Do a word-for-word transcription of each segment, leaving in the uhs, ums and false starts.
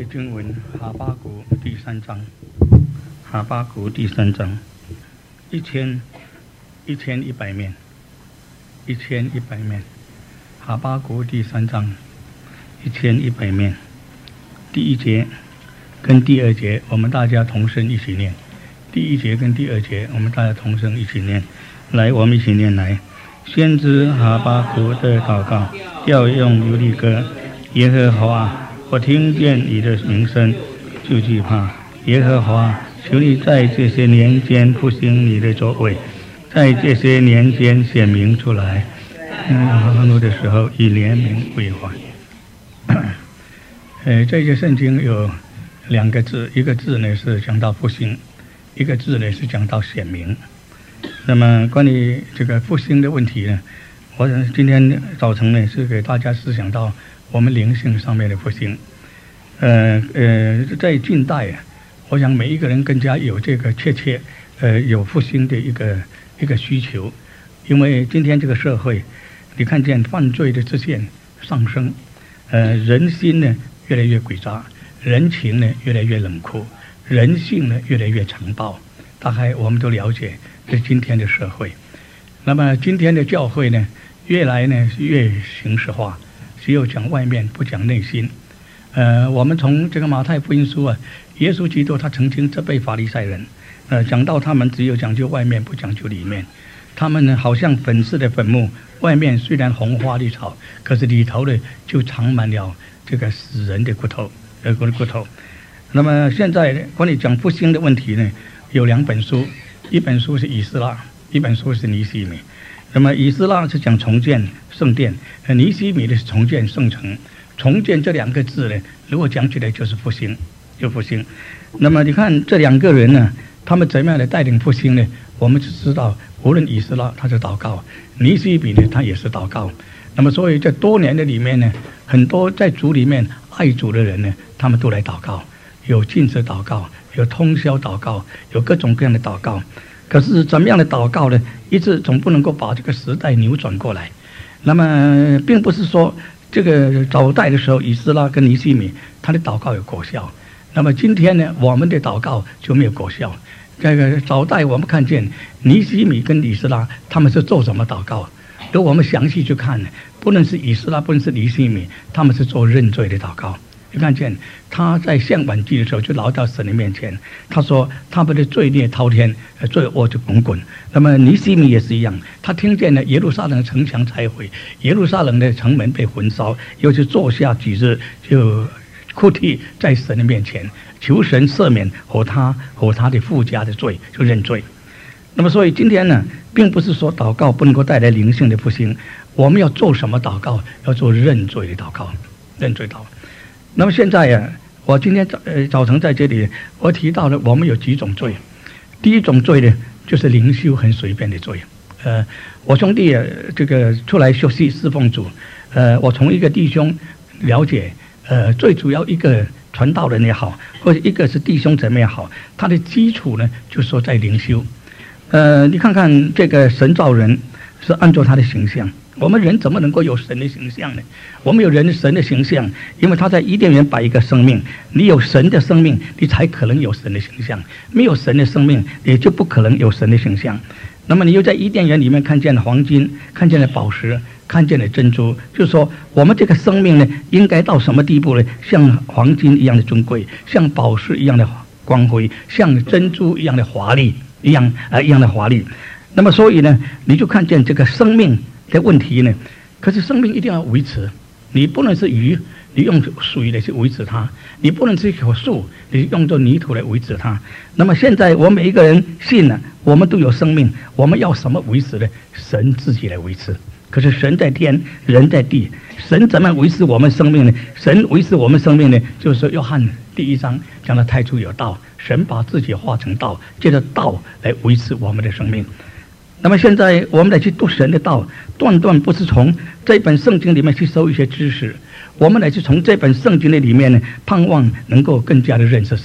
经文哈巴谷第三章，哈巴谷第三章，一千一千一百面，一千一百面，哈巴谷第三章，一千一百面，第一节跟第二节我们大家同声一起念，第一节跟第二节我们大家同声一起念，来，我们一起念来。先知哈巴谷的祷告，要用流利歌。耶和华，我听见你的名声，就惧怕。耶和华，求你在这些年间复兴你的作为，在这些年间显明出来。嗯，愤怒的时候以怜悯为怀。呃，这些圣经有两个字，一个字呢是讲到复兴，一个字呢是讲到显明。那么关于这个复兴的问题呢，我今天早晨呢是给大家思想到我们灵性上面的复兴。呃呃，在近代啊，我想每一个人更加有这个确切呃有复兴的一个一个需求，因为今天这个社会，你看见犯罪的直线上升，呃，人心呢越来越诡诈，人情呢越来越冷酷，人性呢越来越残暴。大概我们都了解这今天的社会。那么今天的教会呢，越来呢越形式化，只有讲外面不讲内心。呃，我们从这个马太福音书啊，耶稣基督他曾经责备法利赛人，呃，讲到他们只有讲究外面，不讲究里面。他们呢，好像粉饰的坟墓，外面虽然红花绿草，可是里头呢就藏满了这个死人的骨头，呃，骨骨头。那么现在关于讲复兴的问题呢，有两本书，一本书是以斯拉，一本书是尼希米。那么以斯拉是讲重建圣殿，呃，尼希米的是重建圣城。重建这两个字呢，如果讲起来就是复兴，就复兴。那么你看这两个人呢，他们怎么样来带领复兴呢？我们只知道，无论以斯拉他是祷告，尼希米呢他也是祷告。那么所以在多年的里面呢，很多在主里面爱主的人呢，他们都来祷告，有禁食祷告，有通宵祷告，有各种各样的祷告。可是怎么样的祷告呢？一直总不能够把这个时代扭转过来。那么并不是说这个早代的时候以斯拉跟尼希米他的祷告有果效，那么今天呢我们的祷告就没有果效。这个早代我们看见尼希米跟以斯拉他们是做什么祷告？如果我们详细去看呢，不论是以斯拉不论是尼希米，他们是做认罪的祷告。你看见他在献晚祭的时候就来到神的面前，他说他们的罪孽滔天，罪恶就滚滚。那么尼希米也是一样，他听见了耶路撒冷的城墙拆毁，耶路撒冷的城门被焚烧，又是坐下几日就哭泣在神的面前，求神赦免和他和他的父家的罪，就认罪。那么所以今天呢，并不是说祷告不能够带来灵性的复兴，我们要做什么祷告？要做认罪的祷告，认罪祷告。那么现在呀，我今天早呃早晨在这里，我提到了我们有几种罪。第一种罪呢，就是灵修很随便的罪。呃，我兄弟啊，这个出来学习侍奉主，呃，我从一个弟兄了解，呃，最主要一个传道人也好，或者一个是弟兄姊妹也好，他的基础呢，就是说在灵修。呃，你看看这个神造人是按照他的形象。我们人怎么能够有神的形象呢？我们有人神的形象，因为他在伊甸园摆一个生命，你有神的生命，你才可能有神的形象。没有神的生命，也就不可能有神的形象。那么你又在伊甸园里面看见了黄金，看见了宝石，看见了珍珠，就是说我们这个生命呢，应该到什么地步呢？像黄金一样的尊贵，像宝石一样的光辉，像珍珠一样的华丽，一样呃一样的华丽。那么所以呢，你就看见这个生命的问题呢，可是生命一定要维持，你不能是鱼，你用水来去维持它；你不能是一棵树，你用作泥土来维持它。那么现在我们每一个人信了，我们都有生命，我们要什么维持呢？神自己来维持。可是神在天，人在地，神怎么维持我们生命呢？神维持我们生命呢，就是说约翰第一章讲到太初有道，神把自己化成道，借着道来维持我们的生命。那么现在我们来去读神的道，断断不是从这本圣经里面去收一些知识，我们来去从这本圣经的里面呢，盼望能够更加的认识神。好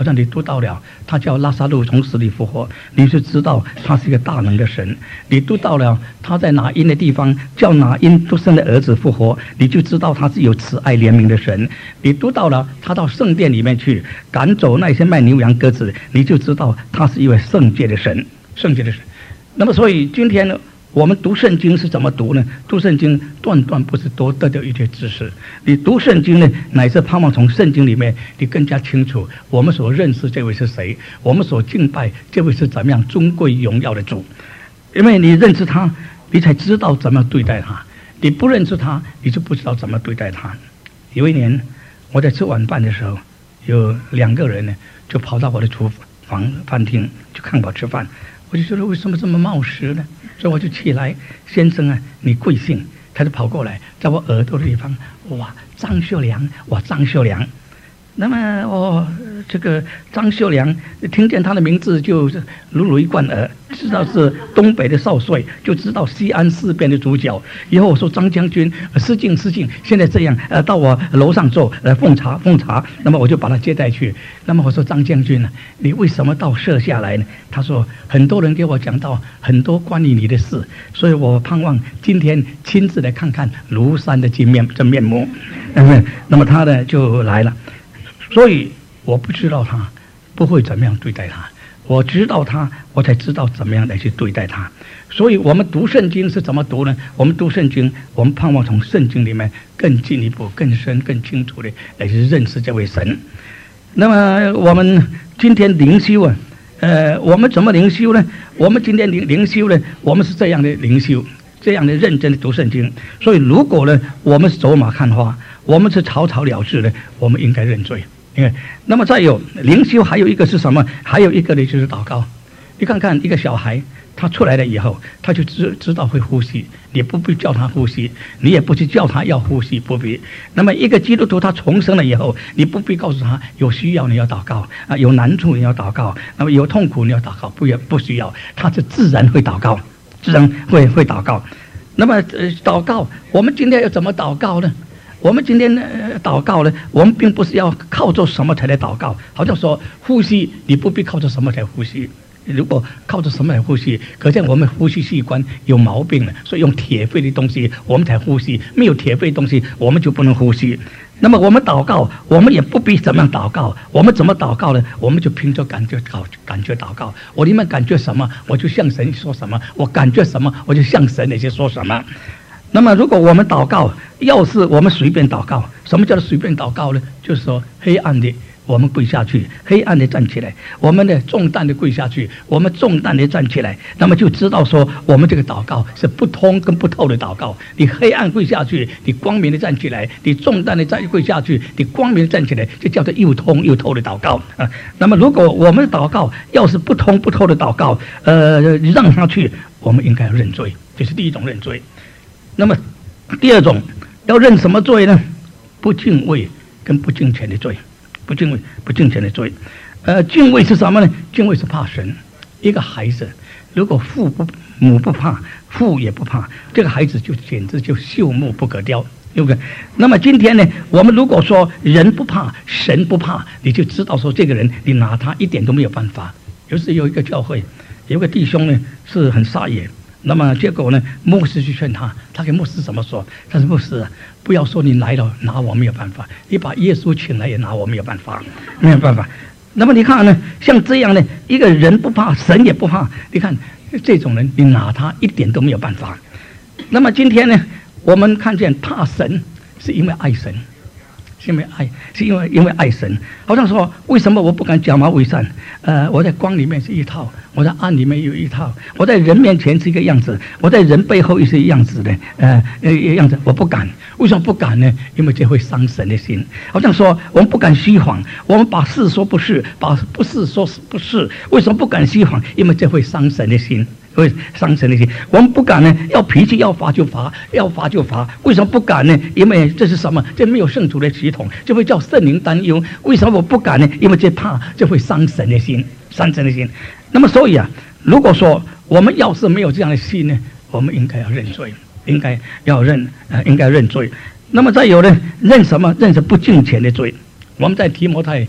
好像你读到了他叫拉撒路从死里复活，你就知道他是一个大能的神。你读到了他在拿因的地方叫拿因独生的儿子复活，你就知道他是有慈爱怜悯的神。你读到了他到圣殿里面去赶走那些卖牛羊鸽子，你就知道他是一位圣洁的神，圣洁的神。那么所以今天呢，我们读圣经是怎么读呢？读圣经断断不是多得到一些知识，你读圣经呢，乃是盼望从圣经里面你更加清楚我们所认识这位是谁，我们所敬拜这位是怎么样尊贵荣耀的主。因为你认识他，你才知道怎么对待他，你不认识他，你就不知道怎么对待他。有一年我在吃晚饭的时候，有两个人呢就跑到我的厨房饭厅去看我吃饭，我就觉得为什么这么冒失呢？所以我就起来，先生啊，你贵姓？他就跑过来，在我耳朵的地方，哇，张秀良，哇，张秀良。那么哦，这个张秀良听见他的名字就是如雷贯耳，知道是东北的少帅，就知道西安事变的主角。以后我说张将军，失敬失敬，现在这样，呃，到我楼上坐，呃，奉茶奉茶。那么我就把他接待去。那么我说张将军呢，你为什么到社下来呢？他说很多人给我讲到很多关于你的事，所以我盼望今天亲自来看看庐山的真面真面目。嗯，那么他呢就来了。所以我不知道他不会怎么样对待他，我知道他，我才知道怎么样来去对待他。所以我们读圣经是怎么读呢？我们读圣经，我们盼望从圣经里面更进一步、更深、更清楚的来去认识这位神。那么我们今天灵修啊，呃，我们怎么灵修呢？我们今天灵灵修呢，我们是这样的灵修，这样的认真的读圣经。所以如果呢，我们是走马看花，我们是草草了事的，我们应该认罪。因为那么再有灵修，还有一个是什么？还有一个呢，就是祷告。你看看一个小孩，他出来了以后，他就知知道会呼吸，你不必叫他呼吸，你也不去叫他要呼吸，不必。那么一个基督徒他重生了以后，你不必告诉他有需要你要祷告啊，有难处你要祷告，那么有痛苦你要祷告，不也不需要，他是自然会祷告，自然会会祷告。那么呃，祷告，我们今天要怎么祷告呢？我们今天呢祷告呢，我们并不是要靠着什么才来祷告，好像说呼吸，你不必靠着什么才呼吸。如果靠着什么来呼吸，可见我们呼吸器官有毛病了，所以用铁肺的东西我们才呼吸，没有铁肺的东西我们就不能呼吸。那么我们祷告，我们也不必怎么样祷告，我们怎么祷告呢？我们就凭着感觉祷感觉祷告。我里面感觉什么，我就向神说什么；我感觉什么，我就向神那些说什么。那么如果我们祷告，要是我们随便祷告，什么叫做随便祷告呢？就是说黑暗的我们跪下去，黑暗的站起来；我们的重担的跪下去，我们重担的站起来。那么就知道说，我们这个祷告是不通跟不透的祷告。你黑暗跪下去，你光明的站起来；你重担的站跪下去，你光明的站起来，就叫做又通又透的祷告啊。那么如果我们的祷告要是不通不透的祷告，呃，让他去，我们应该要认罪，这是第一种认罪。那么第二种要认什么罪呢？不敬畏跟不敬虔的罪。不敬畏不敬虔的罪。呃，敬畏是什么呢？敬畏是怕神。一个孩子如果父不母不怕，父也不怕，这个孩子就简直就朽木不可雕，对不对？那么今天呢，我们如果说人不怕，神不怕，你就知道说这个人你拿他一点都没有办法。有时有一个教会有个弟兄呢是很撒野，那么结果呢，牧师去劝他，他给牧师怎么说？他说：“牧师啊，不要说你来了拿我没有办法，你把耶稣请来也拿我没有办法，没有办法。”那么你看呢，像这样的一个人不怕，神也不怕，你看这种人，你拿他一点都没有办法。那么今天呢，我们看见怕神是因为爱神。是因为爱，是因为因为爱神。好像说，为什么我不敢假冒伪善？呃，我在光里面是一套，我在暗里面有一套，我在人面前是一个样子，我在人背后又是一样子的，呃呃样子，我不敢。为什么不敢呢？因为这会伤神的心。好像说，我们不敢虚谎，我们把是说不是，把不是说不是。为什么不敢虚谎？因为这会伤神的心。会伤神的心，我们不敢呢，要脾气要罚就罚，要罚就罚。为什么不敢呢？因为这是什么？这没有圣徒的系统，就会叫圣灵担忧。为什么我不敢呢？因为这怕，这会伤神的心，伤神的心。那么所以啊，如果说我们要是没有这样的心呢，我们应该要认罪，应该要认，呃，应该认罪。那么再有呢，认什么？认是不敬虔的罪。我们在提摩太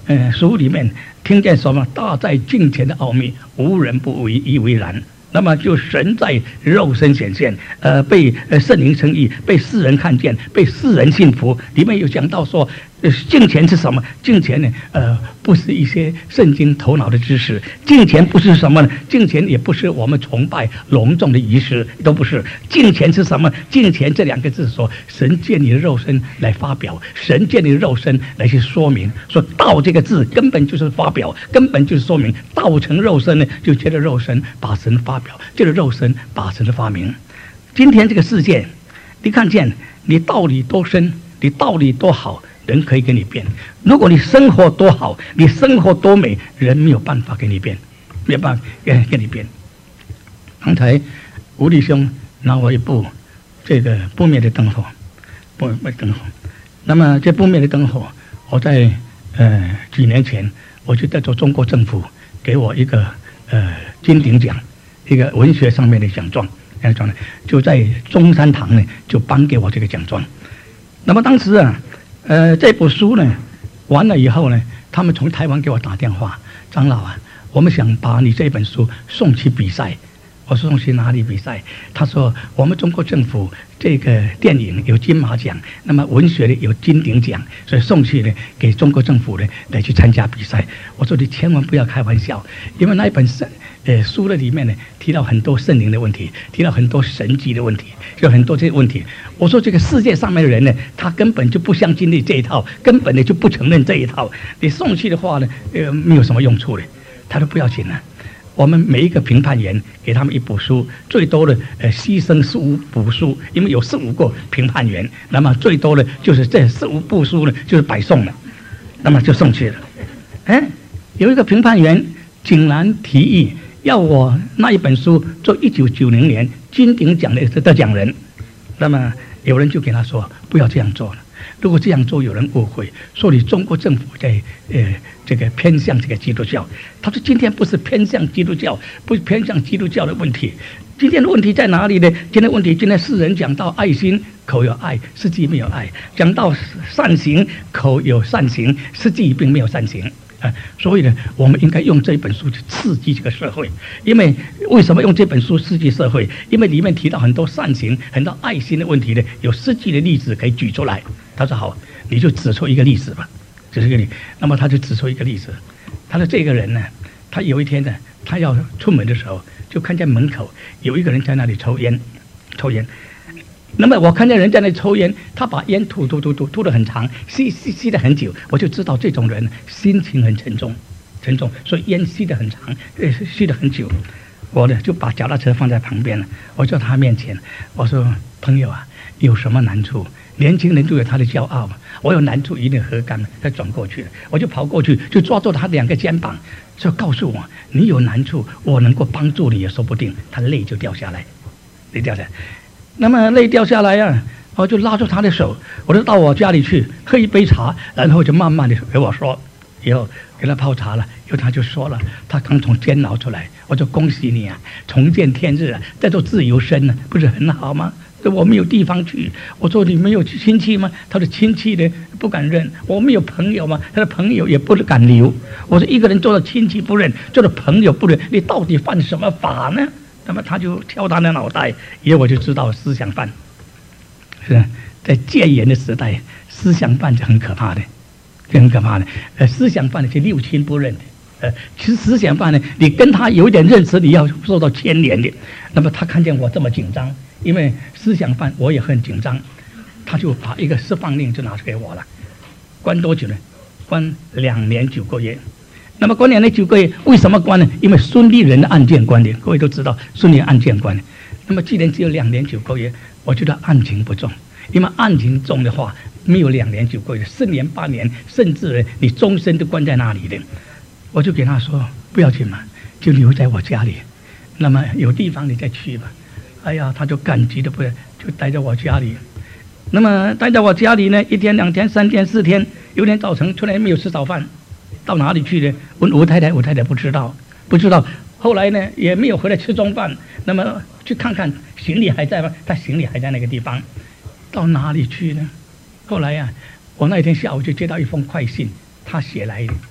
呃书里面听见什么大在敬虔的奥秘，无人不为以为然。那么就神在肉身显现，呃，被呃圣灵称义，被世人看见，被世人信服。里面有讲到说，呃，敬虔是什么？敬虔呢？呃，不是一些圣经头脑的知识，敬虔不是什么呢？敬虔也不是我们崇拜隆重的仪式，都不是。敬虔是什么？敬虔这两个字说，神借你的肉身来发表，神借你的肉身来去说明。说道这个字根本就是发表，根本就是说明。道成肉身呢，就借着肉身把神发表，借着肉身把神的发明。今天这个世界，你看见你道理多深，你道理多好，人可以给你变；如果你生活多好，你生活多美，人没有办法给你变，没有办法给给你变。刚才吴弟兄拿我一部这个不灭的灯火，不灭灯火。那么这不灭的灯火，我在呃几年前我就带着中国政府给我一个呃金鼎奖，一个文学上面的奖状，奖状呢就在中山堂呢就颁给我这个奖状。那么当时啊，呃这部书呢完了以后呢，他们从台湾给我打电话，长老啊，我们想把你这本书送去比赛。我说送去哪里比赛？他说我们中国政府这个电影有金马奖，那么文学的有金鼎奖，所以送去呢给中国政府呢来去参加比赛。我说你千万不要开玩笑，因为那一本圣呃书的里面呢提到很多圣灵的问题，提到很多神迹的问题，有很多这些问题。我说这个世界上面的人呢，他根本就不相信这一套，根本呢就不承认这一套。你送去的话呢，呃没有什么用处的。他说不要紧了。我们每一个评判员给他们一部书，最多的呃牺牲四五部书，因为有四五个评判员，那么最多的就是这四五部书呢就是白送了，那么就送去了。哎，有一个评判员竟然提议要我那一本书做一九九零年金鼎奖的得奖人，那么有人就给他说不要这样做了。如果这样做，有人误会，说你中国政府在呃这个偏向这个基督教。他说今天不是偏向基督教，不是偏向基督教的问题，今天的问题在哪里呢？今天问题，今天世人讲到爱心，口有爱，实际没有爱；讲到善行，口有善行，实际并没有善行。啊，所以呢，我们应该用这本书去刺激这个社会。因为为什么用这本书刺激社会？因为里面提到很多善行、很多爱心的问题呢，有实际的例子可以举出来。他说好，你就指出一个例子吧，指出一个例。那么他就指出一个例子，他说这个人呢，他有一天呢，他要出门的时候，就看见门口有一个人在那里抽烟，抽烟。那么我看见人在那里抽烟，他把烟吐吐吐吐吐得很长，吸吸吸得很久，我就知道这种人心情很沉重，沉重，所以烟吸得很长，呃，吸得很久。我呢就把脚踏车放在旁边了，我就在他面前，我说朋友啊，有什么难处？年轻人都有他的骄傲嘛，我有难处一定何干？再转过去了，我就跑过去，就抓住他两个肩膀，就告诉我，你有难处，我能够帮助你也说不定。他泪就掉下来，泪掉下来。那么泪掉下来啊，我就拉住他的手，我就到我家里去喝一杯茶，然后就慢慢的给我说，以后给他泡茶了，以后他就说了，他刚从监牢出来，我就恭喜你啊，重见天日啊，再做自由身呢、啊，不是很好吗？我没有地方去，我说你没有亲戚吗？他的亲戚呢不敢认，我没有朋友吗？他的朋友也不敢留。我说一个人做了亲戚不认，做了朋友不认，你到底犯什么法呢？那么他就挑他的脑袋，以后我就知道思想犯。是吧？在戒严的时代，思想犯是很可怕的，是很可怕的。呃，思想犯的是六亲不认的。呃，其实思想犯呢，你跟他有一点认识，你要受到牵连的。那么他看见我这么紧张，因为思想犯我也很紧张，他就把一个释放令就拿给我了。关多久呢？关两年九个月。那么关两年九个月，为什么关呢？因为孙立人的案件关的，各位都知道孙立人案件关的。那么既然只有两年九个月，我觉得案情不重，因为案情重的话，没有两年九个月，四年八年，甚至你终身都关在那里的。我就给他说不要紧嘛，就留在我家里，那么有地方你再去吧。哎呀，他就感激的不得，就待在我家里。那么待在我家里呢，一天两天三天四天，有天早晨突然没有吃早饭，到哪里去呢？问吴太太，吴太太不知道，不知道。后来呢，也没有回来吃中饭。那么去看看行李还在吗？他行李还在那个地方，到哪里去呢？后来呀、啊，我那天下午就接到一封快信，他写来的，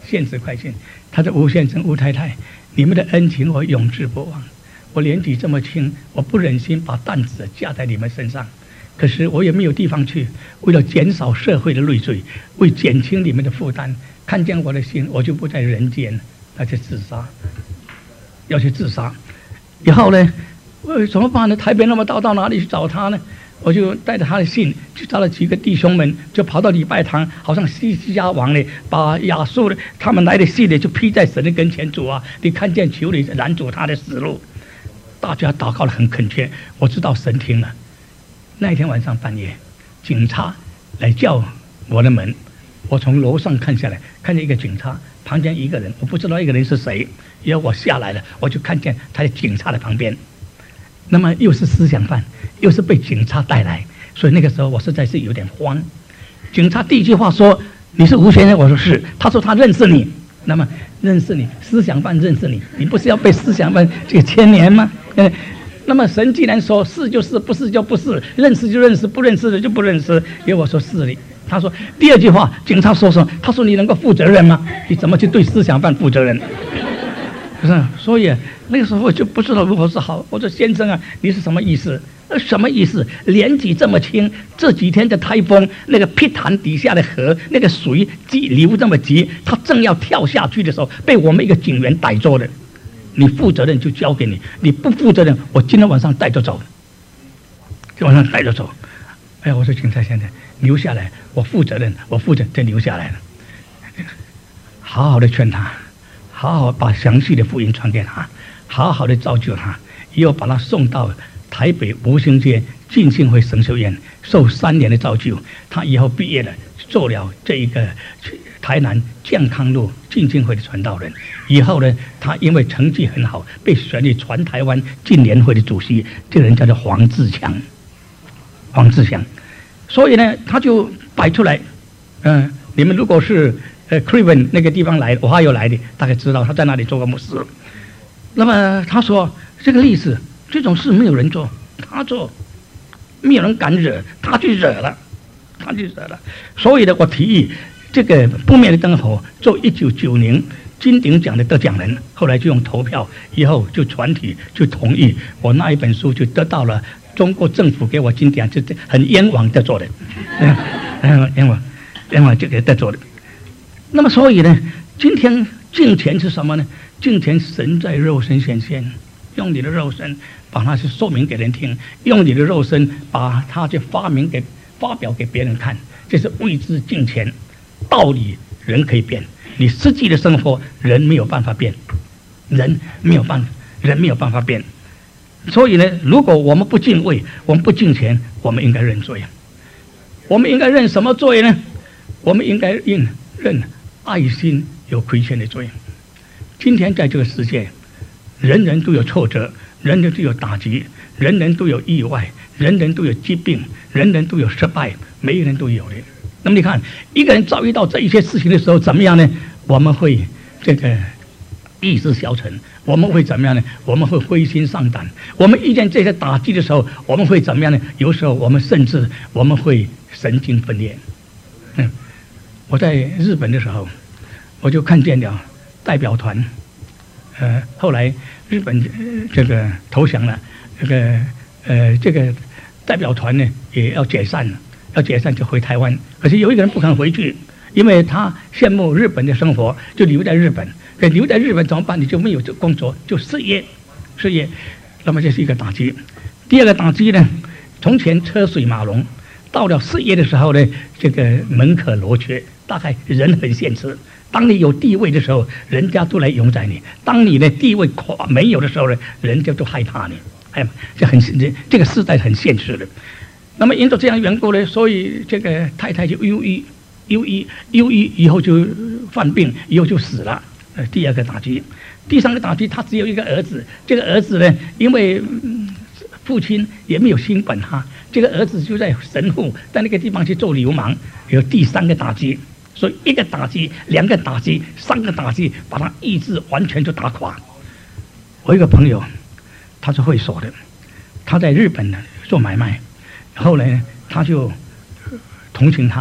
现实快信，他说吴先生、吴太太，你们的恩情我永志不忘。我年纪这么轻，我不忍心把担子架在你们身上，可是我也没有地方去。为了减少社会的累赘，为减轻你们的负担，看见我的心，我就不在人间，要去自杀，要去自杀。以后呢，我怎么办呢？台北那么大，到哪里去找他呢？我就带着他的信去找了几个弟兄们，就跑到礼拜堂，好像西西家王呢，把亚述的他们来的信呢，就披在神的跟前。主啊，你看见，求你拦阻他的死路。大家祷告得很恳切，我知道神听了。那一天晚上半夜，警察来叫我的门，我从楼上看下来，看见一个警察旁边一个人，我不知道一个人是谁。然后我下来了，我就看见他在警察的旁边。那么又是思想犯，又是被警察带来，所以那个时候我实在是有点慌。警察第一句话说：“你是吴先生？”我说是。他说他认识你。那么认识你，思想犯认识你，你不是要被思想犯这个牵连吗？嗯，那么神既然说是就是，不是就不是，认识就认识，不认识的就不认识。因为我说是的。他说第二句话，警察说说，他说你能够负责任吗？你怎么去对思想犯负责任？不是，所以那个时候我就不知道如何是好。我说先生啊，你是什么意思？呃，什么意思？年纪这么轻，这几天的台风，那个碧潭底下的河，那个水急流这么急，他正要跳下去的时候，被我们一个警员逮住了。你负责任就交给你，你不负责任，我今天晚上带着走。今天晚上带着走。哎呀，我说警察先生，留下来，我负责任，我负责再留下来了。好好的劝他。好好把详细的福音传给他，好好的造就他，以后把他送到台北吴兴街浸信会神修院受三年的造就。他以后毕业了，做了这一个台南健康路浸信会的传道人。以后呢，他因为成绩很好，被选为全台湾浸联会的主席。这个人叫做黄志强，黄志强。所以呢，他就摆出来，嗯、呃，你们如果是。呃 ，Cleveland 那个地方来，我还有来的，大概知道他在那里做过牧师。那么他说，这个历史这种事没有人做，他做，没有人敢惹，他去惹了，他去惹了。所以呢，我提议这个不灭的灯火做一九九零金鼎奖的得奖人，后来就用投票，以后就全体就同意，我那一本书就得到了中国政府给我金鼎奖，就很冤枉的做的，嗯，冤枉，冤枉就给得做的。那么所以呢，今天敬虔是什么呢？敬虔神在肉身显现，用你的肉身把它去说明给人听，用你的肉身把它去发明给发表给别人看，这是为之敬虔。道理人可以变，你实际的生活人没有办法变，人没有办法，人没有办法变。所以呢，如果我们不敬畏，我们不敬虔，我们应该认罪。我们应该认什么罪呢？我们应该认认爱心有亏欠的罪。今天在这个世界，人人都有挫折，人人都有打击，人人都有意外，人人都有疾病，人人都有失败，每一个人都有的。那么你看，一个人遭遇到这一些事情的时候，怎么样呢？我们会这个意志消沉，我们会怎么样呢？我们会灰心丧胆。我们遇见这些打击的时候，我们会怎么样呢？有时候我们甚至我们会神经分裂。嗯，我在日本的时候，我就看见了代表团，呃，后来日本、呃、这个投降了，这个呃这个代表团呢也要解散了，要解散就回台湾。可是有一个人不肯回去，因为他羡慕日本的生活，就留在日本。可留在日本怎么办？你就没有工作，就失业，失业。那么这是一个打击。第二个打击呢，从前车水马龙，到了失业的时候呢，这个门可罗雀，大概人很现实。当你有地位的时候，人家都来拥戴你；当你的地位垮没有的时候呢，人家都害怕你。哎，这很这这个时代很现实的。那么因着这样缘故呢，所以这个太太就忧郁，忧郁，忧郁以后就犯病，以后就死了。呃，第二个打击，第三个打击，他只有一个儿子。这个儿子呢，因为、嗯、父亲也没有心管他，这个儿子就在神户，在那个地方去做流氓。有第三个打击，所以一个打击，两个打击，三个打击，把他意志完全就打垮。我一个朋友，他是会所的，他在日本呢做买卖，后来呢，他就同情他，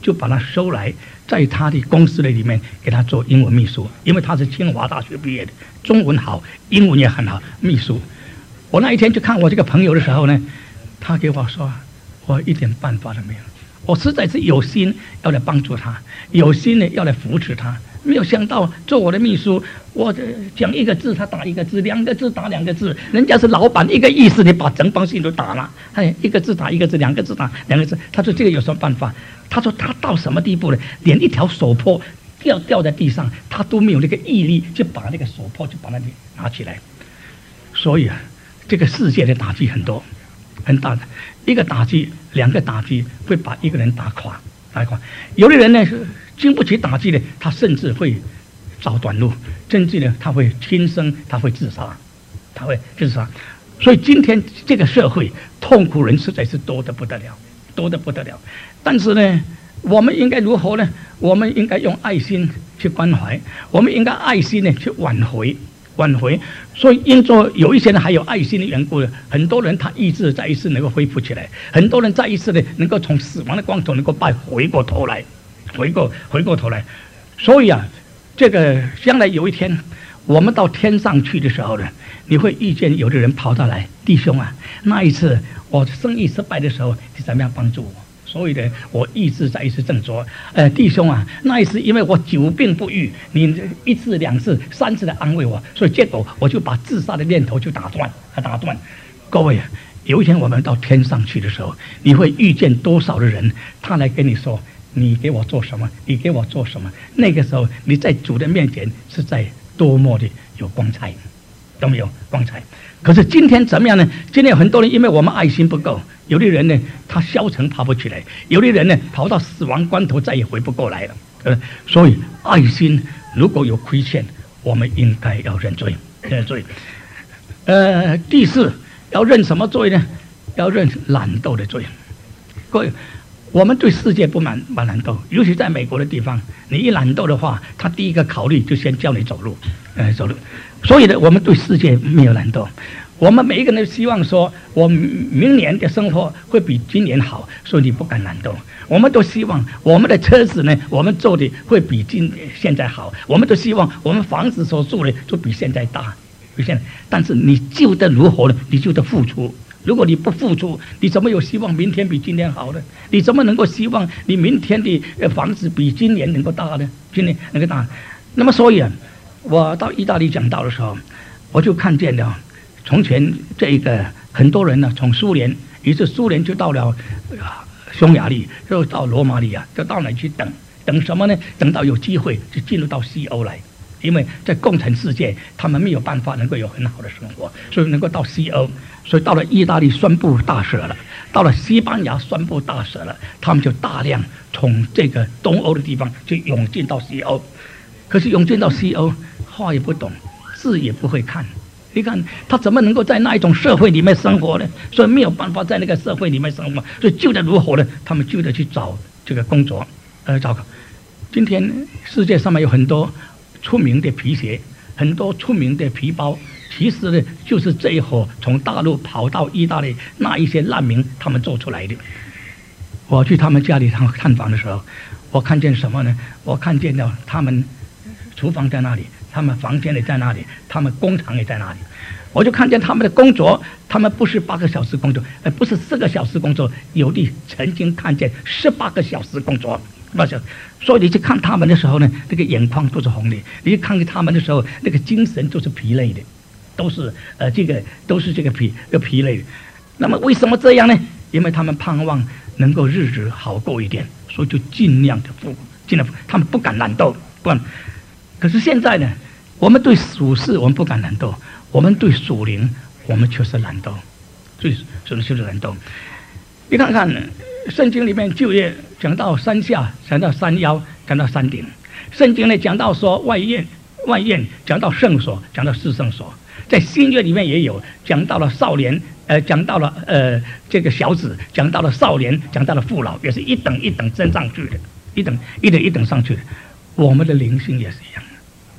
就把他收来，在他的公司的里面给他做英文秘书，因为他是清华大学毕业的，中文好，英文也很好，秘书。我那一天去看我这个朋友的时候呢，他给我说，我一点办法都没有，我实在是有心要来帮助他，有心呢要来扶持他，没有想到做我的秘书，我讲一个字他打一个字，两个字打两个字，人家是老板，一个意思你把整封信都打了，哎，一个字打一个字，两个字打两个字。他说这个有什么办法？他说他到什么地步呢？连一条手帕掉掉在地上，他都没有那个毅力去把那个手帕就把它拿起来。所以啊，这个世界的打击很多，很大的，一个打击，两个打击会把一个人打垮，打垮。有的人呢是经不起打击的，他甚至会找短路，甚至呢他会轻生，他会自杀，他会自杀。所以今天这个社会痛苦人实在是多得不得了，多得不得了。但是呢，我们应该如何呢？我们应该用爱心去关怀，我们应该爱心呢去挽回。挽回，所以因着有一些人还有爱心的缘故，很多人他意志再一次能够恢复起来，很多人再一次呢能够从死亡的光头能够拜回过头来，回过回过头来。所以啊，这个将来有一天我们到天上去的时候呢，你会遇见有的人跑到来，弟兄啊，那一次我生意失败的时候，你怎么样帮助我？所以呢，我意志再一次振作。呃，弟兄啊，那一次因为我久病不愈，你一次、两次、三次的安慰我，所以结果我就把自杀的念头就打断，打断。各位啊，有一天我们到天上去的时候，你会遇见多少的人，他来跟你说：“你给我做什么？你给我做什么？”那个时候你在主的面前是在多么的有光彩，有没有光彩？可是今天怎么样呢？今天有很多人因为我们爱心不够。有的人呢，他消沉爬不起来；有的人呢，跑到死亡关头再也回不过来了。呃，所以爱心如果有亏欠，我们应该要认罪，认罪。呃，第四要认什么罪呢？要认懒惰的罪。各位，我们对世界不满满懒惰，尤其在美国的地方，你一懒惰的话，他第一个考虑就先教你走路，呃，走路。所以呢，我们对世界没有懒惰。我们每一个人都希望说，我明年的生活会比今年好，所以你不敢懒惰。我们都希望我们的车子呢，我们做的会比今现在好。我们都希望我们房子所住的就比现在大，比现在。但是你救得如何呢？你就得付出。如果你不付出，你怎么有希望明天比今天好呢？你怎么能够希望你明天的房子比今年能够大呢？今年能够大？那么所以啊，我到意大利讲道的时候，我就看见了。从前这个很多人呢，从苏联，于是苏联就到了匈牙利，又到罗马尼亚，就到那里去等，等什么呢？等到有机会就进入到西欧来，因为在共产世界，他们没有办法能够有很好的生活，所以能够到西欧，所以到了意大利宣布大赦了，到了西班牙宣布大赦了，他们就大量从这个东欧的地方就涌进到西欧，可是涌进到西欧，话也不懂，字也不会看。你看他怎么能够在那一种社会里面生活呢？所以没有办法在那个社会里面生活，所以救得如何呢？他们就得去找这个工作，呃，找。今天世界上面有很多出名的皮鞋，很多出名的皮包，其实呢，就是这一伙从大陆跑到意大利那一些难民他们做出来的。我去他们家里探访的时候，我看见什么呢？我看见了他们厨房在那里。他们房间也在那里，他们工厂也在那里，我就看见他们的工作，他们不是八个小时工作，呃，不是四个小时工作，有的曾经看见十八个小时工作，八小时。所以你去看他们的时候呢，那个眼眶都是红的；你去看他们的时候，那个精神都是疲累的，都是呃这个都是这个疲个疲累的。那么为什么这样呢？因为他们盼望能够日子好过一点，所以就尽量的付，尽量付，他们不敢懒惰，不敢。可是现在呢？我们对属世我们不敢懒惰，我们对属灵我们却是懒惰，所以所以就是懒惰。你看看圣经里面旧约讲到山下，讲到山腰，讲到山顶；圣经呢讲到说外院，外院讲到圣所，讲到至圣所。在新约里面也有讲到了少年，呃，讲到了呃这个小子，讲到了少年，讲到了父老，也是一等一等升上去的，一等一等一等上去的。我们的灵性也是一样。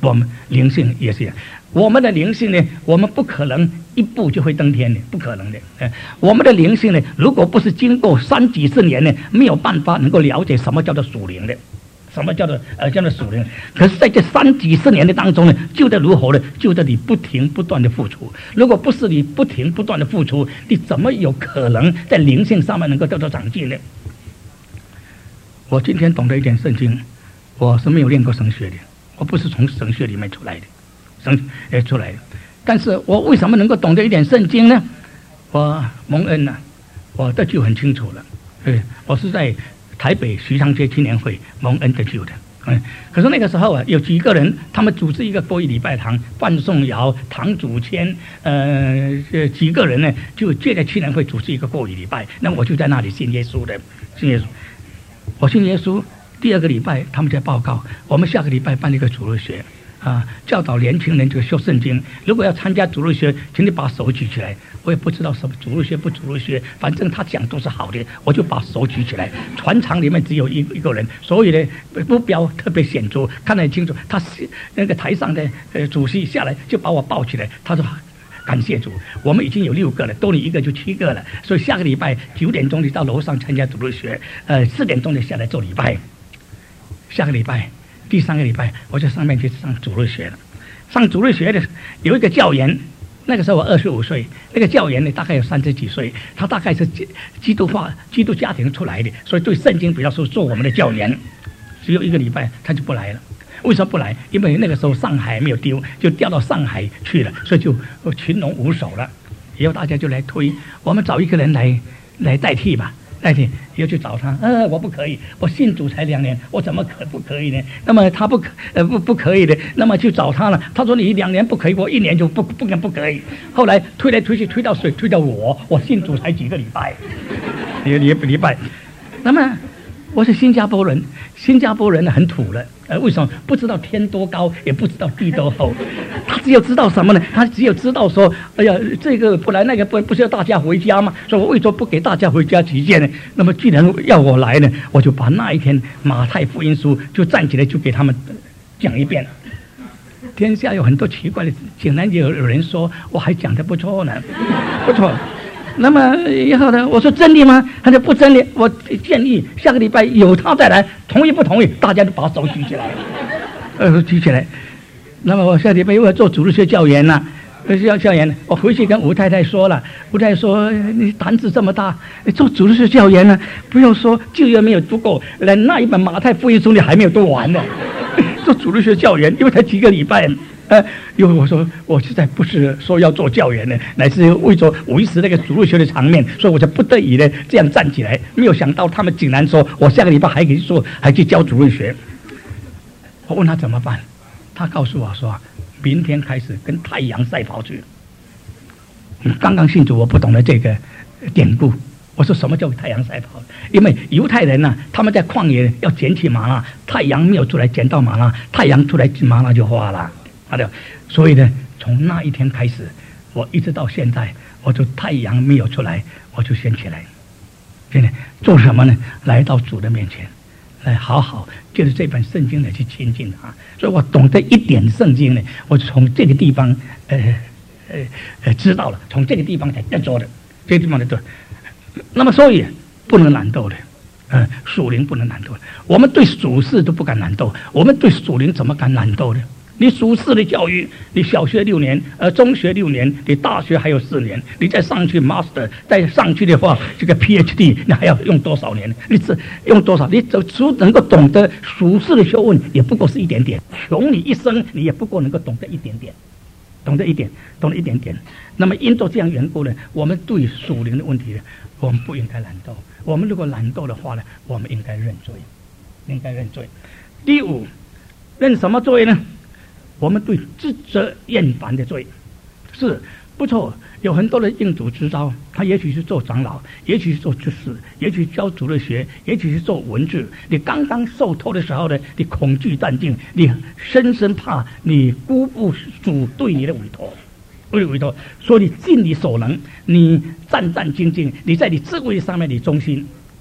我们灵性也是一样。我们的灵性呢，我们不可能一步就会登天的，不可能的。呃，我们的灵性呢，如果不是经过三几十年呢，没有办法能够了解什么叫做属灵的，什么叫做呃叫做属灵。可是在这三几十年的当中呢，就在如何呢？就在你不停不断的付出。如果不是你不停不断的付出，你怎么有可能在灵性上面能够得到长进呢？我今天懂得一点圣经，我是没有练过神学的，我不是从神学里面出来的。呃出来的，但是我为什么能够懂得一点圣经呢？我蒙恩了、啊，我得救很清楚了。对，我是在台北徐昌街青年会蒙恩得救的。嗯，可是那个时候啊，有几个人，他们组织一个国语礼拜堂，范仲尧、唐祖谦，呃，几个人呢，就借在青年会组织一个国语礼拜。那我就在那里信耶稣的，信耶稣。我信耶稣，第二个礼拜他们在报告，我们下个礼拜办一个主日学。啊，教导年轻人这个修圣经。如果要参加主日学，请你把手举起来。我也不知道什么主日学不主日学，反正他讲都是好的，我就把手举起来。全场里面只有一一个人，所以呢目标特别显著，看得很清楚。他那个台上的呃主席下来就把我抱起来，他说：“感谢主，我们已经有六个了，多你一个就七个了。所以下个礼拜九点钟你到楼上参加主日学，呃四点钟就下来做礼拜。下个礼拜。”第三个礼拜，我就上面去上主日学了。上主日学的有一个教员，那个时候我二十五岁，那个教员呢大概有三十几岁，他大概是基基督化、基督家庭出来的，所以对圣经比较熟，做我们的教员。只有一个礼拜他就不来了。为什么不来？因为那个时候上海没有丢，就调到上海去了，所以就群龙无首了。以后大家就来推，我们找一个人来来代替吧。代替又去找他，呃，我不可以，我信主才两年，我怎么可不可以呢？那么他不可，呃，不不可以的，那么去找他了。他说你两年不可以，我一年就不不不可以。后来推来推去，推到谁？推到我，我信主才几个礼拜，一个礼礼拜。那么我是新加坡人，新加坡人很土了，呃，为什么？不知道天多高，也不知道地多厚，他只有知道什么呢？他只有知道说，哎呀，这个不来，那个不不是要大家回家吗？所以我为什么不给大家回家起见呢？那么既然要我来呢，我就把那一天马太福音书就站起来就给他们讲一遍。天下有很多奇怪的，竟然有有人说我还讲得不错呢，不错。那么以后呢？我说真的吗？他说不真的。我建议下个礼拜有他再来，同意不同意？大家都把手举起来，呃，举起来。那么我下礼拜又要做主日学教员了，要教员。我回去跟吴太太说了，吴太太说你胆子这么大，你做主日学教员呢？不用说，就业没有读够，连那一本马太福音书你还没有读完呢。做主日学教员，因为才几个礼拜。呃，因为我说我实在不是说要做教员呢，乃是为着维持那个主日学的场面，所以我就不得已的这样站起来。没有想到他们竟然说我下个礼拜还可以做，还去教主日学。我问他怎么办，他告诉我说，明天开始跟太阳赛跑去。刚刚信主，我不懂得这个典故。我说什么叫太阳赛跑？因为犹太人呢、啊，他们在旷野要捡起玛纳，太阳没有出来捡到玛纳，太阳出来玛纳就花了。好的，所以呢，从那一天开始，我一直到现在，我就太阳没有出来，我就先起来。现在做什么呢？来到主的面前，来好好就是这本圣经来去亲近他。所以我懂得一点圣经呢，我从这个地方呃呃呃知道了，从这个地方才得着的，这个地方才得。那么所以不能懒惰的。呃，属灵不能懒惰，我们对属世都不敢懒惰，我们对属灵怎么敢懒惰呢？你属世的教育，你小学六年，呃，中学六年，你大学还有四年，你再上去 master， 再上去的话，这个 P H D 你还要用多少年？你只用多少？你只能够懂得属世的学问，也不过是一点点。穷你一生，你也不过能够懂得一点点，懂得一点，懂得一点点。那么因着这样缘故呢，我们对属灵的问题呢，我们不应该懒惰。我们如果懒惰的话呢，我们应该认罪，应该认罪。第五，认什么罪呢？我们对自责厌烦的罪，是不错。有很多人应主之招，他也许是做长老，也许是做执事，也许教主日学，也许是做文字。你刚刚受托的时候呢，你恐惧战兢，你深深怕你辜负主对你的委托，对委托，所以你尽你所能，你战战兢兢，你在你智慧上面你忠心。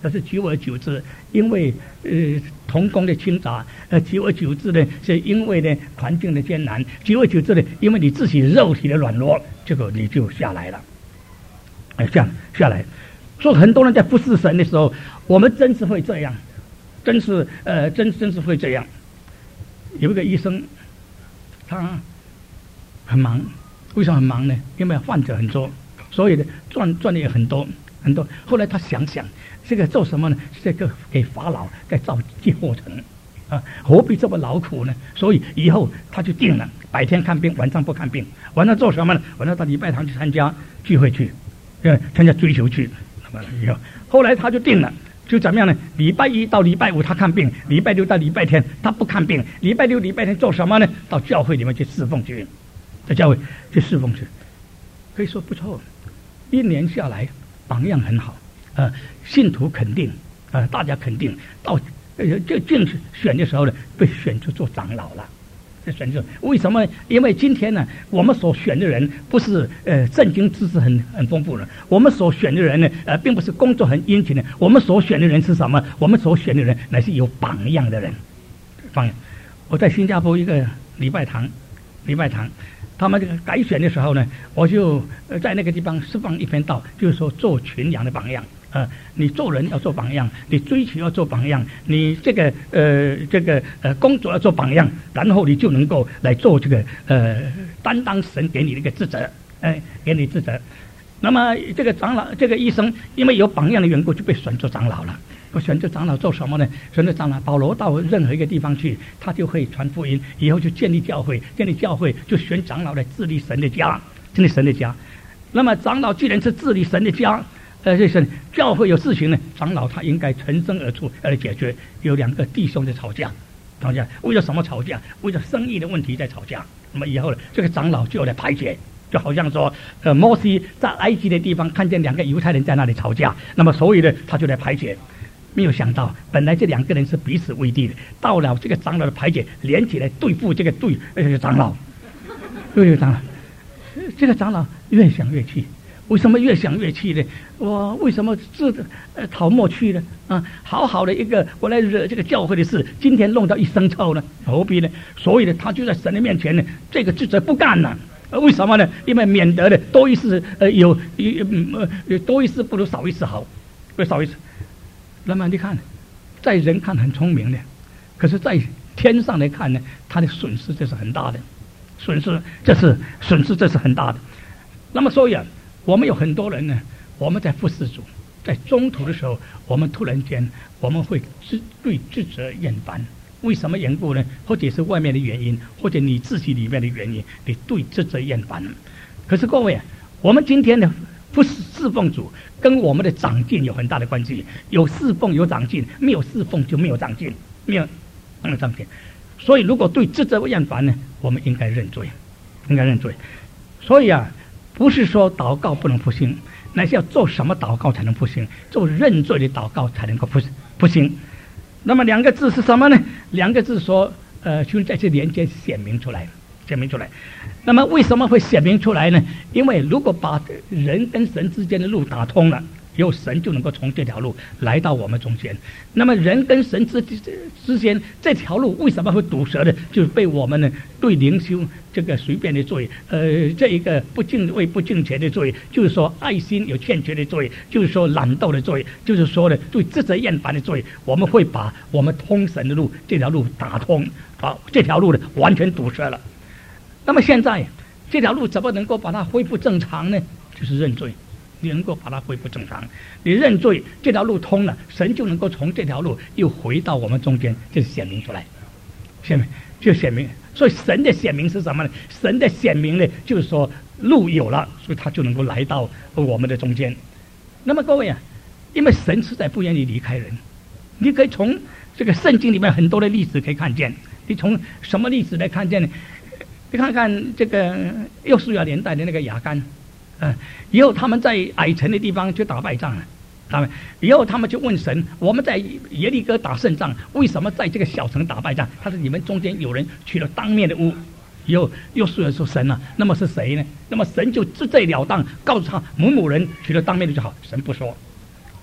但是久而久之，因为呃童工的倾轧，呃久而久之呢，是因为呢环境的艰难，久而久之呢，因为你自己肉体的软弱，这个你就下来了，哎，这样下来。所以很多人在服侍神的时候，我们真是会这样，真是呃真真是会这样。有一个医生，他很忙，为什么很忙呢？因为患者很多，所以呢赚赚的也很多很多。后来他想想，这个做什么呢？这个给法老再造寄货城啊，何必这么劳苦呢？所以以后他就定了，白天看病，晚上不看病。晚上做什么呢？晚上到礼拜堂去参加聚会去，呃，参加追求去。那么以后，后来他就定了。就怎么样呢？礼拜一到礼拜五他看病，礼拜六到礼拜天他不看病，礼拜六礼拜天做什么呢？到教会里面去侍奉去，在教会去侍奉去，可以说不错。一年下来，榜样很好，呃，信徒肯定，呃，大家肯定，到呃这竞选的时候呢，被选出做长老了。选择为什么？因为今天呢，我们所选的人不是呃圣经知识很很丰富的，我们所选的人呢，呃，并不是工作很殷勤的，我们所选的人是什么？我们所选的人乃是有榜样的人。榜样，我在新加坡一个礼拜堂，礼拜堂，他们这个改选的时候呢，我就呃在那个地方释放一篇道，就是说做群羊的榜样。呃，你做人要做榜样，你追求要做榜样，你这个呃这个呃工作要做榜样，然后你就能够来做这个呃担当神给你的一个职责，哎、呃，给你职责。那么这个长老，这个医生，因为有榜样的缘故，就被选做长老了。我选择长老做什么呢？选择长老，保罗到任何一个地方去，他就会传福音，以后就建立教会，建立教会就选长老来治理神的家，治理神的家。那么长老既然是治理神的家。呃，这是教会有事情呢，长老他应该全身而出来解决。有两个弟兄在吵架，吵架为了什么吵架？为了生意的问题在吵架。那么以后呢，这个长老就来排解，就好像说，呃，摩西在埃及的地方看见两个犹太人在那里吵架，那么所以呢，他就来排解。没有想到，本来这两个人是彼此为敌的，到了这个长老的排解，连起来对付这个对呃长老，对个长老，这个长老越想越气。为什么越想越气呢？我为什么自呃讨莫去呢？啊，好好的一个我来惹这个教会的事，今天弄到一身臭呢，何必呢？所以呢，他就在神的面前呢，这个职责不干了。呃，为什么呢？因为免得呢多一事呃有有呃多一事不如少一事好，不少一事。那么你看，在人看很聪明的，可是在天上来看呢，他的损失这是很大的，损失这是损失这是很大的。那么所以啊。我们有很多人呢，我们在服侍主，在中途的时候，我们突然间我们会自对自责厌烦，为什么缘故呢？或者是外面的原因，或者你自己里面的原因，你对自责厌烦。可是各位啊，我们今天的不是侍奉主，跟我们的长进有很大的关系。有侍奉有长进，没有侍奉就没有长进，没有没有长进。所以如果对自责厌烦呢，我们应该认罪，应该认罪。所以啊。不是说祷告不能复兴，乃是要做什么祷告才能复兴？做认罪的祷告才能够复复兴。那么两个字是什么呢？两个字说，呃，就在这连接显明出来，显明出来。那么为什么会显明出来呢？因为如果把人跟神之间的路打通了，以后神就能够从这条路来到我们中间。那么人跟神之之间这条路为什么会堵塞呢？就是被我们呢对灵修这个随便的罪，呃，这一个不敬畏不敬虔的罪，就是说爱心有欠缺的罪，就是说懒惰的罪，就是说呢对自责厌烦的罪，我们会把我们通神的路这条路打通，把这条路呢完全堵塞了。那么现在这条路怎么能够把它恢复正常呢？就是认罪。你能够把它恢复正常，你认罪，这条路通了，神就能够从这条路又回到我们中间，就是显明出来，显明就显明。所以神的显明是什么呢？神的显明呢，就是说路有了，所以他就能够来到我们的中间。那么各位啊，因为神实在不愿意离开人，你可以从这个圣经里面很多的例子可以看见。你从什么例子来看见呢？你看看这个幼书亚年代的那个亚干。嗯，以后他们在矮城的地方就打败仗了，他们以后他们就问神：我们在耶利哥打胜仗，为什么在这个小城打败仗？他说：你们中间有人取了当面的屋。以后又说说神啊，那么是谁呢？那么神就直截了当告诉他某某人取了当面的就好。神不说，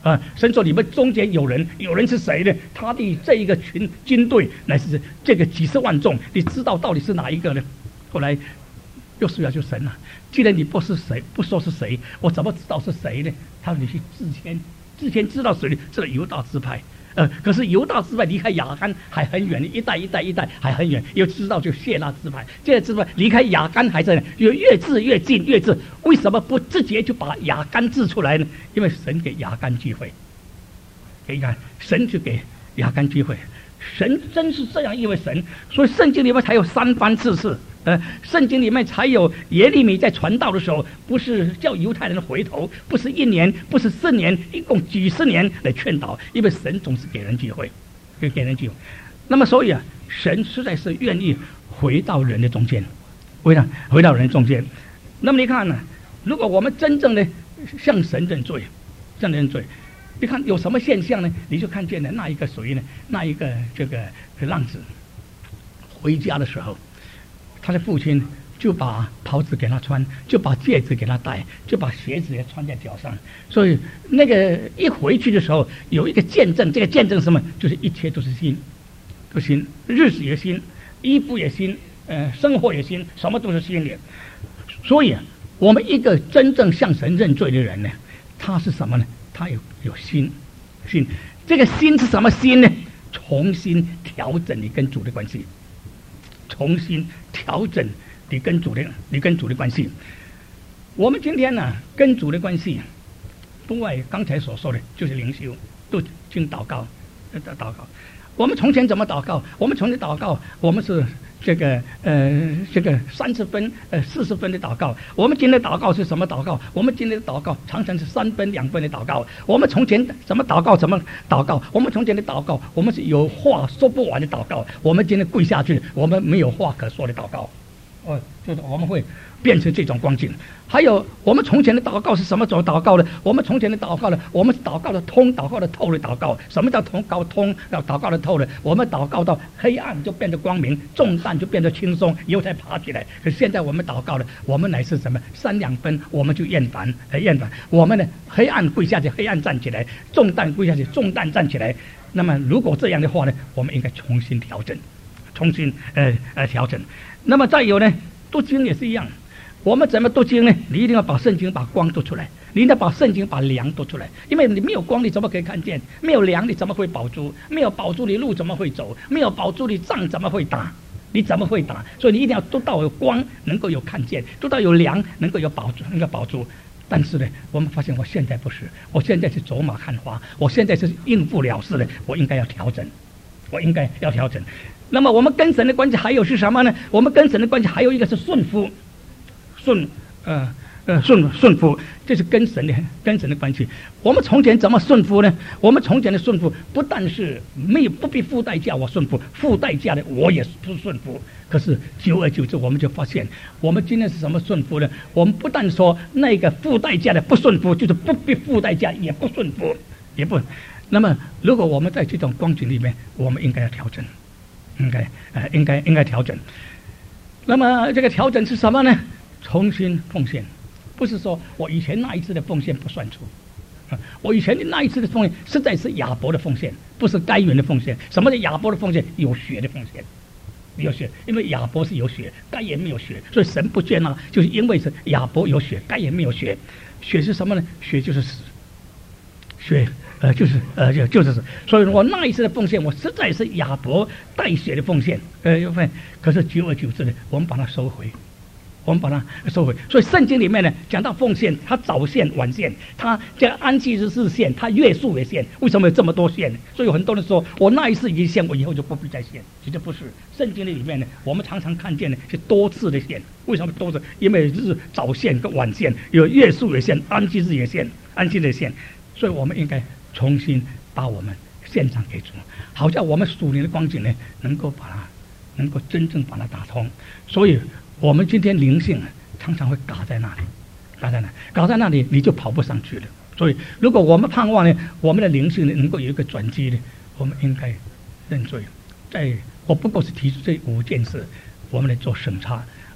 啊，神说你们中间有人，有人是谁呢？他的这一个群军队乃是这个几十万众，你知道到底是哪一个呢？后来约书亚就神了，既然你不是谁，不说是谁，我怎么知道是谁呢？他说你去之前，之前知道谁呢？这个犹大支派。呃，可是犹大支派离开亚干还很远，一代一代一代还很远。又知道就谢拉支派，这个支派离开亚干还在，越越治越近，越治。为什么不直接就把亚干治出来呢？因为神给亚干机会，给亚神就给亚干机会。神真是这样一位神，所以圣经里面才有三番次次。呃，圣经里面才有耶利米在传道的时候，不是叫犹太人回头，不是一年，不是四年，一共几十年来劝导，因为神总是给人机会，给给人机会。那么所以啊，神实在是愿意回到人的中间，回到回到人中间。那么你看呢、啊？如果我们真正的向神认罪，向神认罪，你看有什么现象呢？你就看见了那一个谁呢？那一个这个浪子回家的时候。他的父亲就把袍子给他穿，就把戒指给他戴，就把鞋子也穿在脚上。所以那个一回去的时候，有一个见证，这个见证是什么？就是一切都是新，都新，日子也新，衣服也新，呃，生活也新，什么都是新的。所以啊，我们一个真正向神认罪的人呢，他是什么呢？他有有心，心，这个心是什么心呢？重新调整你跟主的关系。重新调整你跟主的你跟主的关系。我们今天呢、啊，跟主的关系，不外刚才所说的，就是灵修、读经、祷告、祷告。我们从前怎么祷告？我们从前祷告，我们是这个呃这个三十分呃四十分的祷告。我们今天的祷告是什么祷告？我们今天的祷告常常是三分两分的祷告。我们从前怎么祷告？怎么祷告？我们从前的祷告，我们是有话说不完的祷告。我们今天跪下去，我们没有话可说的祷告。哦，就是我们会变成这种光景。还有我们从前的祷告是什么种祷告呢？我们从前的祷告呢？我们祷告的通，祷告的透的祷告。什么叫通告通？要祷告的透呢？我们祷告到黑暗就变得光明，重担就变得轻松，以后才爬起来。可是现在我们祷告的，我们乃是什么？三两分我们就厌烦，呃厌烦。我们呢，黑暗跪下去，黑暗站起来；重担跪下去，重担站起来。那么如果这样的话呢，我们应该重新调整，重新呃呃调整。那么再有呢，读经也是一样。我们怎么读经呢？你一定要把圣经把光读出来，你一定要把圣经把粮读出来，因为你没有光，你怎么可以看见？没有粮，你怎么会保住？没有保住，你路怎么会走？没有保住，你仗怎么会打？你怎么会打？所以你一定要读到有光，能够有看见；读到有粮，能够有保住，能够保住。但是呢，我们发现我现在不是，我现在是走马看花，我现在是应付了事的，我应该要调整，我应该要调整。那么我们跟神的关系还有是什么呢？我们跟神的关系还有一个是顺服，顺呃呃顺顺服，这是跟神的跟神的关系。我们从前怎么顺服呢？我们从前的顺服不但是没有不必付代价，我顺服，付代价的我也不顺服。可是久而久之，我们就发现，我们今天是什么顺服呢？我们不但说那个付代价的不顺服，就是不必付代价也不顺服，也不。那么，如果我们在这种光景里面，我们应该要调整。应该呃，应该应该调整。那么这个调整是什么呢？重新奉献，不是说我以前那一次的奉献不算数，啊，我以前的那一次的奉献实在是亚伯的奉献，不是该隐的奉献。什么叫亚伯的奉献？有血的奉献，有血，因为亚伯是有血，该隐没有血，所以神不接纳，就是因为是亚伯有血，该隐没有血。血是什么呢？血就是死，血。呃，就是呃，就就是，所以我那一次的奉献，我实在是亚伯带血的奉献，呃，可是久而久之呢，我们把它收回，我们把它收回。所以圣经里面呢，讲到奉献，它早献晚献，它这个安息日是献，它月数也献。为什么有这么多献呢？所以有很多人说我那一次已经献，我以后就不必再献。其实不是，圣经里面呢，我们常常看见呢是多次的献。为什么多次？因为是早献跟晚献，有月数也献，安息日也献，安息日也献。所以我们应该重新把我们献上给主，好叫我们属灵的光景呢，能够把它，能够真正把它打通。所以，我们今天灵性常常会嘎在那里，嘎在那，嘎在那里，你就跑不上去了。所以，如果我们盼望呢，我们的灵性呢能够有一个转机呢，我们应该认罪。在我不过是提出这五件事，我们来做审查。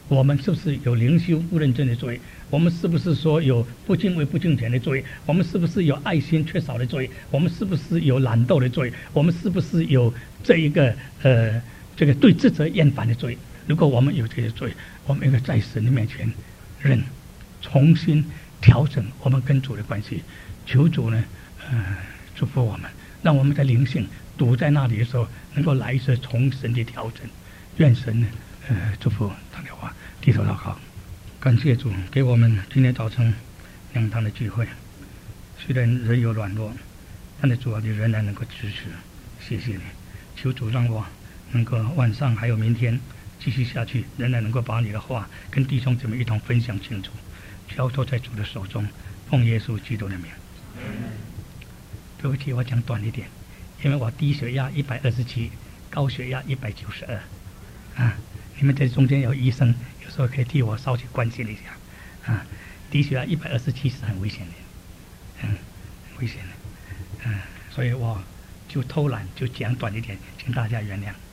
我们是不是有灵修不认真的罪？我们是不是说有不敬畏不敬虔的罪？我们是不是有爱心缺少的罪？我们是不是有懒惰的罪？我们是不是有这一个呃这个对自责厌烦的罪？如果我们有这些罪，我们应该在神的面前认，重新调整我们跟主的关系。求主呢，呃，祝福我们，让我们在灵性堵在那里的时候，能够来一次从神的调整。愿神呢，呃，祝福大家话，低头祷告。感谢主给我们今天早晨两堂的聚会，虽然人有软弱，但是主啊，你仍然能够支持。谢谢你，求主让我能够晚上还有明天继续下去，仍然能够把你的话跟弟兄姊妹一同分享清楚，交托在主的手中，奉耶稣基督的名。对不起，我讲短一点，因为我低血压一百二十七，高血压一百九十二，啊，你们在中间有医生，有时候可以替我稍微关心一下，啊，低血压一百二十七是很危险的，嗯，很危险的，嗯，所以我就偷懒就讲短一点，请大家原谅。